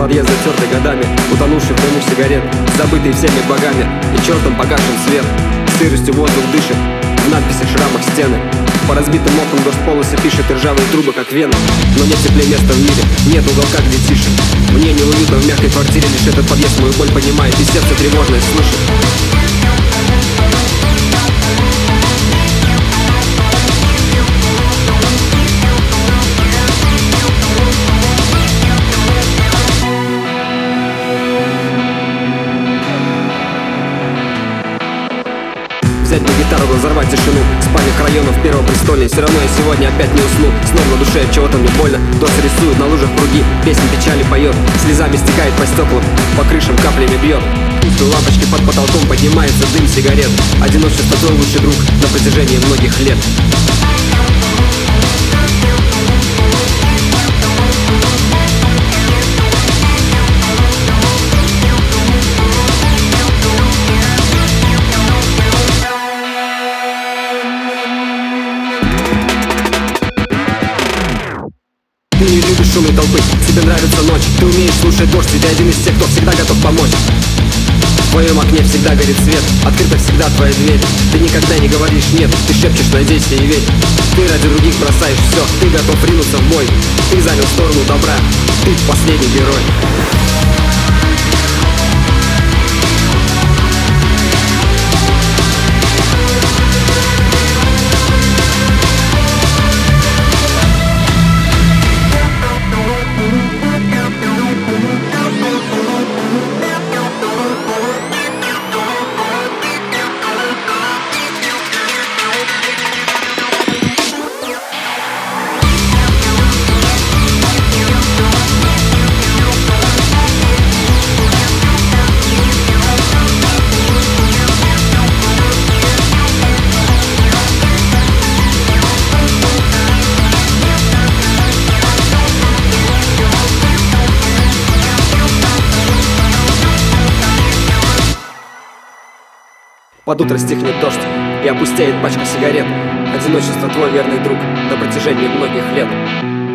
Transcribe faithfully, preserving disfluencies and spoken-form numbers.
подъезд затертый годами, утонувший в дыму сигарет, забытый всеми богами и чертом погашен свет. Сыростью воздух дышит, в надписях шрамах стены. По разбитым окнам дождь полосы пишет, и ржавые трубы как вены. Но нет теплее места в мире, нет уголка, где тише. Мне неуютно в мягкой квартире, лишь этот подъезд мою боль понимает, и сердце тревожное слышит. Взять на гитару, разорвать тишину спальных районов первого престольной. Все равно я сегодня опять не усну. Снова на душе от чего-то мне больно. Дождь рисует на лужах круги, песни печали поет, слезами стекает по стеклам, по крышам каплями бьет. Тусклые лампочки под потолком, поднимается дым сигарет. Одиночество твой лучший друг на протяжении многих лет. Ты не любишь шумной толпы, тебе нравится ночь. Ты умеешь слушать дождь, и ты один из тех, кто всегда готов помочь. В твоем окне всегда горит свет, открыта всегда твоя дверь. Ты никогда не говоришь нет, ты шепчешь надейся и верь. Ты ради других бросаешь все, ты готов ринуться в бой. Ты занял сторону добра, ты последний герой. Под утро стихнет дождь, и опустеет пачка сигарет. Одиночество твой верный друг на протяжении многих лет.